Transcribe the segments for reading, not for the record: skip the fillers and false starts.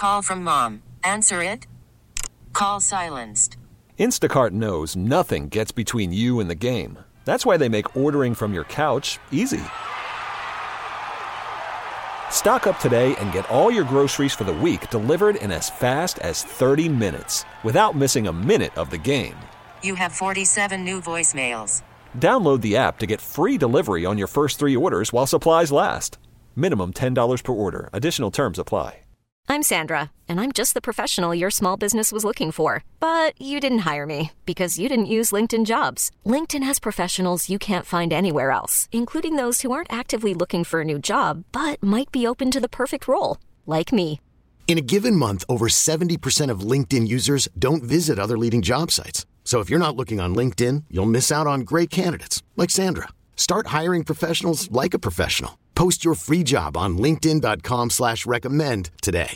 call from mom. Answer it. Call silenced. Instacart knows nothing gets between you and the game. That's why they make ordering from your couch easy. Stock up today and get all your groceries for the week delivered in as fast as 30 minutes without missing a minute of the game. You have 47 new voicemails. Download the app to get free delivery on your first 3 orders while supplies last. Minimum $10 per order. Additional terms apply. I'm Sandra, and I'm just the professional your small business was looking for. But you didn't hire me because you didn't use LinkedIn Jobs. LinkedIn has professionals you can't find anywhere else, including those who aren't actively looking for a new job, but might be open to the perfect role, like me. In a given month, over 70% of LinkedIn users don't visit other leading job sites. So if you're not looking on LinkedIn, you'll miss out on great candidates like Sandra. Start hiring professionals like a professional. Post your free job on linkedin.com/recommend today.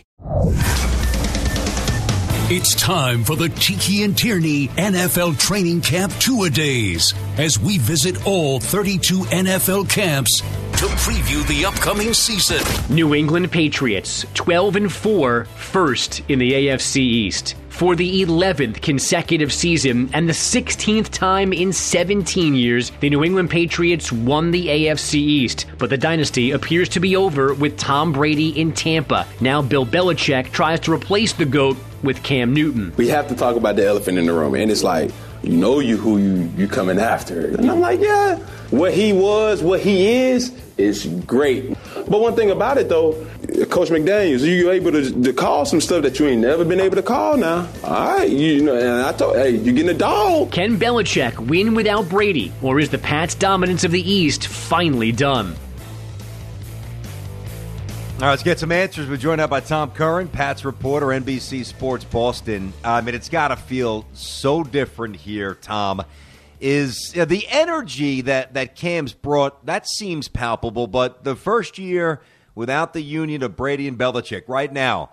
It's time for the Tiki and Tierney NFL Training Camp Two-A-Days as we visit all 32 NFL camps to preview the upcoming season. New England Patriots, 12-4, first in the AFC East. For the 11th consecutive season and the 16th time in 17 years, the New England Patriots won the AFC East. But the dynasty appears to be over with Tom Brady in Tampa. Now Bill Belichick tries to replace the GOAT with Cam Newton. We have to talk about the elephant in the room, and it's like, you know who you coming after. And I'm like, yeah, what he was, what he is great. But one thing about it, though, Coach McDaniels, you're able to call some stuff that you ain't never been able to call now. All right, and I told, hey, you're getting a dog. Can Belichick win without Brady, or is the Pats' dominance of the East finally done? All right, let's get some answers. We're joined up by Tom Curran, Pats reporter, NBC Sports Boston. I mean, it's got to feel so different here, Tom. Is the energy that Cam's brought, that seems palpable, but the first year without the union of Brady and Belichick right now,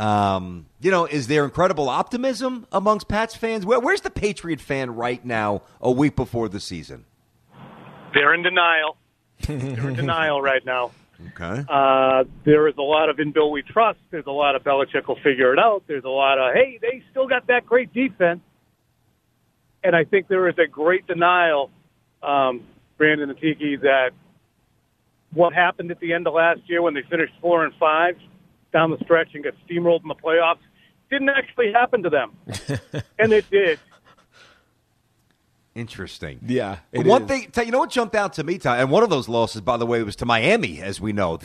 is there incredible optimism amongst Pats fans? Where's the Patriot fan right now a week before the season? They're in denial. They're in denial right now. Okay. There is a lot of in Bill we trust. There's a lot of Belichick will figure it out. There's a lot of, hey, they still got that great defense. And I think there is a great denial, Brandon and Tiki, that what happened at the end of last year when they finished 4-5 down the stretch and got steamrolled in the playoffs didn't actually happen to them. And it did. Interesting. Yeah. One thing, you know what jumped out to me, Tom, and one of those losses, by the way, was to Miami, as we know.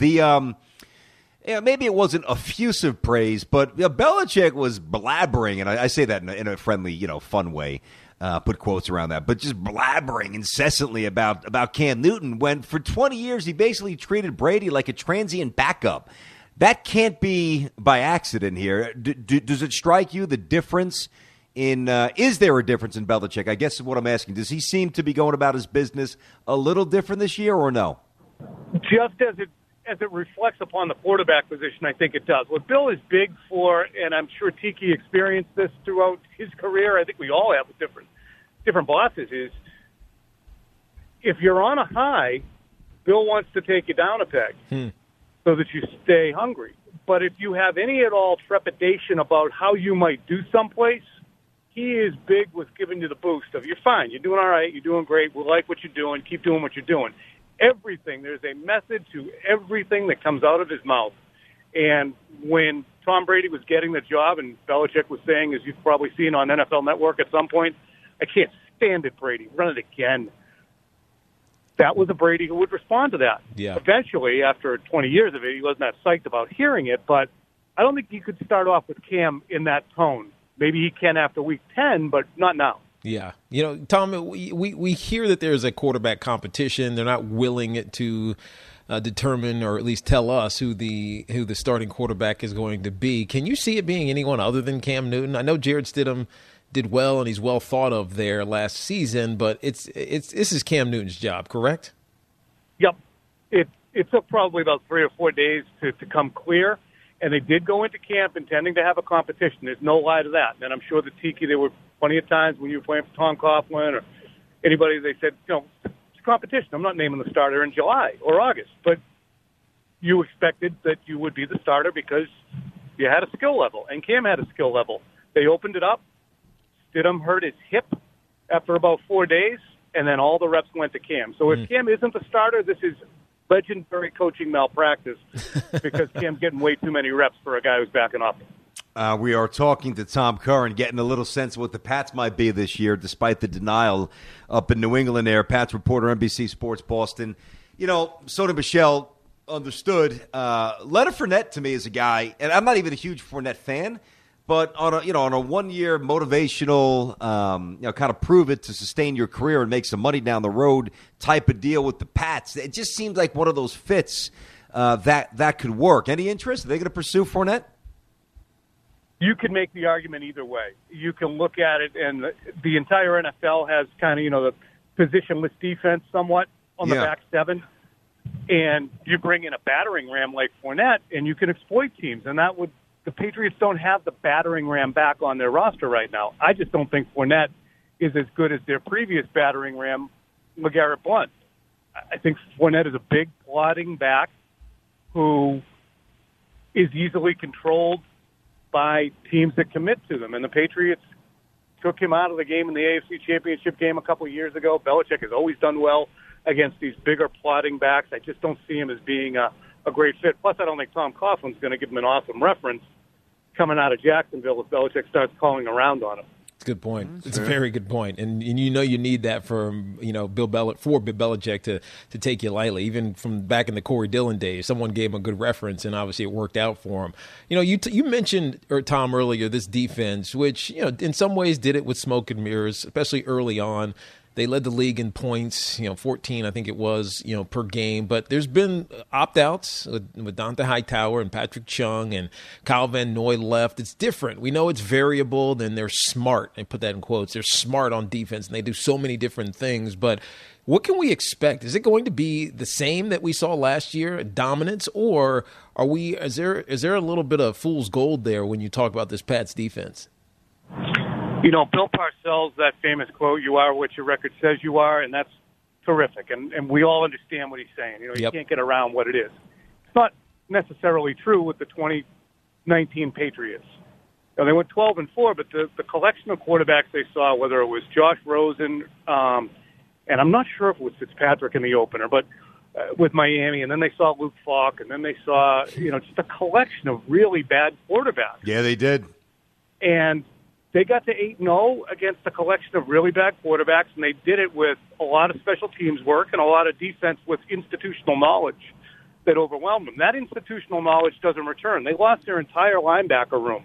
Maybe it wasn't effusive praise, but Belichick was blabbering, and I say that in a friendly, fun way. Put quotes around that, but just blabbering incessantly about Cam Newton when for 20 years he basically treated Brady like a transient backup. That can't be by accident here. Does it strike you the difference in is there a difference in Belichick? I guess is what I'm asking. Does he seem to be going about his business a little different this year or no? Just as it reflects upon the quarterback position, I think it does. What Bill is big for, and I'm sure Tiki experienced this throughout his career, I think we all have with different bosses, is if you're on a high, Bill wants to take you down a peg so that you stay hungry. But if you have any at all trepidation about how you might do someplace, he is big with giving you the boost of, you're fine, you're doing all right, you're doing great, we like what you're doing, keep doing what you're doing. Everything. There's a method to everything that comes out of his mouth. And when Tom Brady was getting the job and Belichick was saying, as you've probably seen on NFL Network at some point, I can't stand it, Brady. Run it again. That was a Brady who would respond to that. Yeah. Eventually, after 20 years of it, he wasn't that psyched about hearing it, but I don't think you could start off with Cam in that tone. Maybe he can after week 10, but not now. Yeah. Tom, we hear that there's a quarterback competition. They're not willing to determine or at least tell us who the starting quarterback is going to be. Can you see it being anyone other than Cam Newton? I know Jarrett Stidham did well and he's well thought of there last season, but this is Cam Newton's job, correct? Yep. It took probably about 3 or 4 days to come clear. And they did go into camp intending to have a competition. There's no lie to that. And I'm sure that Tiki, there were plenty of times when you were playing for Tom Coughlin or anybody, they said, it's a competition. I'm not naming the starter in July or August. But you expected that you would be the starter because You had a skill level, and Cam had a skill level. They opened it up. Stidham hurt his hip after about 4 days, and then all the reps went to Cam. So if Cam isn't the starter, this is legendary coaching malpractice because Cam's getting way too many reps for a guy who's backing up. We are talking to Tom Curran, getting a little sense of what the Pats might be this year, despite the denial up in New England there. Pats reporter, NBC Sports Boston. You know, Sony Michel understood. Leonard Fournette, to me, is a guy, and I'm not even a huge Fournette fan, but on a 1 year motivational, kind of prove it to sustain your career and make some money down the road type of deal with the Pats. It just seems like one of those fits that could work. Any interest? Are they going to pursue Fournette? You can make the argument either way. You can look at it, and the entire NFL has kind of, the positionless defense somewhat on the back seven. And you bring in a battering ram like Fournette, and you can exploit teams. And the Patriots don't have the battering ram back on their roster right now. I just don't think Fournette is as good as their previous battering ram, LeGarrette Blount. I think Fournette is a big, plodding back who is easily controlled by teams that commit to them. And the Patriots took him out of the game in the AFC Championship game a couple of years ago. Belichick has always done well against these bigger, plodding backs. I just don't see him as being a great fit. Plus, I don't think Tom Coughlin's going to give him an awesome reference coming out of Jacksonville if Belichick starts calling around on him. It's a good point. It's a very good point. And you need that from, Bill Belichick to take you lightly. Even from back in the Corey Dillon days, someone gave him a good reference, and obviously it worked out for him. You mentioned, Tom, earlier, this defense, which, in some ways did it with smoke and mirrors, especially early on. They led the league in points, 14, I think it was, per game. But there's been opt-outs with Dante Hightower and Patrick Chung and Kyle Van Noy left. It's different. We know it's variable. Then they're smart. I put that in quotes. They're smart on defense, and they do so many different things. But what can we expect? Is it going to be the same that we saw last year, dominance, or is there a little bit of fool's gold there when you talk about this Pats defense? Bill Parcells, that famous quote, "You are what your record says you are," and that's terrific. And we all understand what he's saying. You can't get around what it is. It's not necessarily true with the 2019 Patriots. They went 12-4, but the collection of quarterbacks they saw, whether it was Josh Rosen, and I'm not sure if it was Fitzpatrick in the opener, but with Miami, and then they saw Luke Falk, and then they saw, just a collection of really bad quarterbacks. Yeah, they did. And they got to 8-0 against a collection of really bad quarterbacks, and they did it with a lot of special teams work and a lot of defense with institutional knowledge that overwhelmed them. That institutional knowledge doesn't return. They lost their entire linebacker room.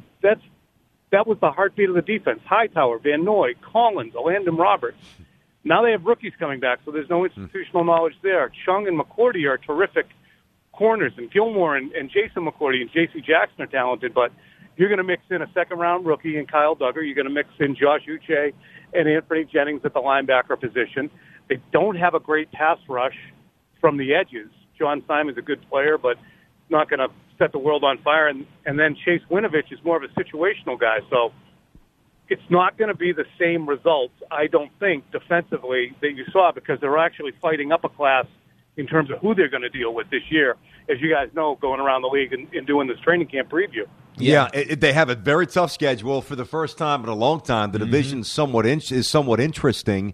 That was the heartbeat of the defense. Hightower, Van Noy, Collins, Landon Roberts. Now they have rookies coming back, so there's no institutional knowledge there. Chung and McCourty are terrific corners, and Gilmore and Jason McCourty and J.C. Jackson are talented, but you're going to mix in a second-round rookie and Kyle Duggar. You're going to mix in Josh Uche and Anthony Jennings at the linebacker position. They don't have a great pass rush from the edges. John Simon's a good player, but not going to set the world on fire. And then Chase Winovich is more of a situational guy. So it's not going to be the same results, I don't think, defensively that you saw, because they're actually fighting up a class in terms of who they're going to deal with this year, as you guys know, going around the league and doing this training camp preview. Yeah, they have a very tough schedule for the first time in a long time. The division is somewhat interesting.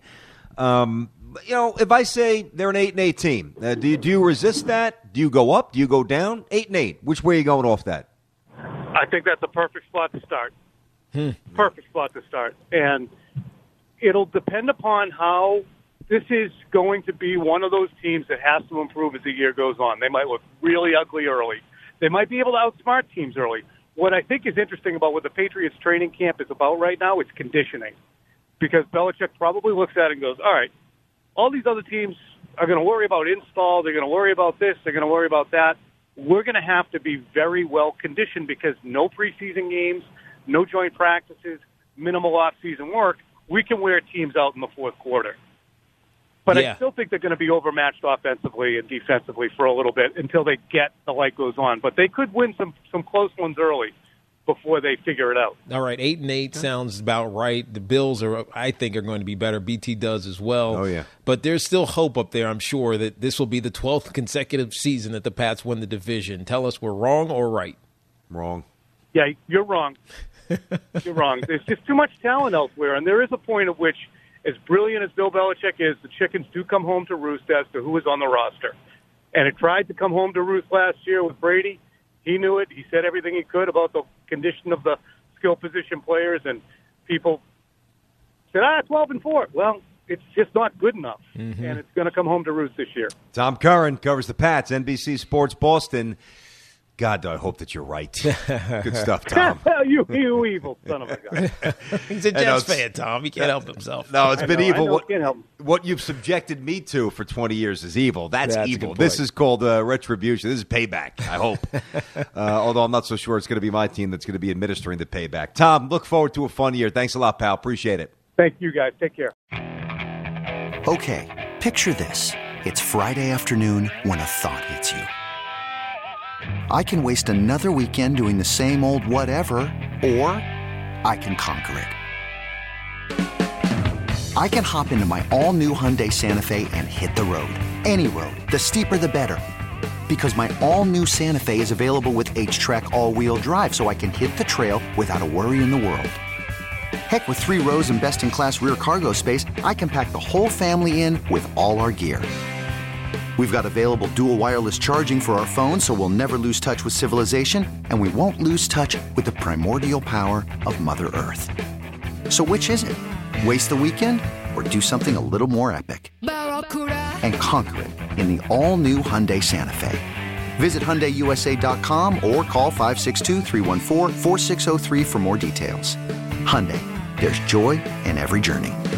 If I say they're an 8-8 team, do you resist that? Do you go up? Do you go down? 8-8. Which way are you going off that? I think that's a perfect spot to start. Perfect spot to start. And it'll depend upon how this is going to be one of those teams that has to improve as the year goes on. They might look really ugly early. They might be able to outsmart teams early. What I think is interesting about what the Patriots training camp is about right now is conditioning, because Belichick probably looks at it and goes, all right, all these other teams are going to worry about install. They're going to worry about this. They're going to worry about that. We're going to have to be very well conditioned because no preseason games, no joint practices, minimal off-season work. We can wear teams out in the fourth quarter. But I still think they're going to be overmatched offensively and defensively for a little bit until they get the light goes on. But they could win some close ones early before they figure it out. All right, 8-8 sounds about right. The Bills I think are going to be better. BT does as well. Oh, yeah. But there's still hope up there, I'm sure, that this will be the 12th consecutive season that the Pats win the division. Tell us we're wrong or right. Wrong. Yeah, you're wrong. You're wrong. There's just too much talent elsewhere, and there is a point at which, as brilliant as Bill Belichick is, the chickens do come home to roost as to who is on the roster. And it tried to come home to roost last year with Brady. He knew it. He said everything he could about the condition of the skill position players, and people said, 12-4. Well, it's just not good enough, and it's going to come home to roost this year. Tom Curran covers the Pats, NBC Sports Boston. God, I hope that you're right. Good stuff, Tom. you evil son of a gun. He's a Jets fan, Tom. He can't help himself. No, it's been evil. Can't help him. What you've subjected me to for 20 years is evil. That's evil. a good This point. is called retribution. This is payback, I hope. Although I'm not so sure it's going to be my team that's going to be administering the payback. Tom, look forward to a fun year. Thanks a lot, pal. Appreciate it. Thank you, guys. Take care. Okay, picture this. It's Friday afternoon when a thought hits you. I can waste another weekend doing the same old whatever, or I can conquer it. I can hop into my all-new Hyundai Santa Fe and hit the road. Any road. The steeper, the better. Because my all-new Santa Fe is available with H-Track all-wheel drive, so I can hit the trail without a worry in the world. Heck, with 3 rows and best-in-class rear cargo space, I can pack the whole family in with all our gear. We've got available dual wireless charging for our phones, so we'll never lose touch with civilization, and we won't lose touch with the primordial power of Mother Earth. So which is it? Waste the weekend or do something a little more epic? And conquer it in the all-new Hyundai Santa Fe. Visit HyundaiUSA.com or call 562-314-4603 for more details. Hyundai, there's joy in every journey.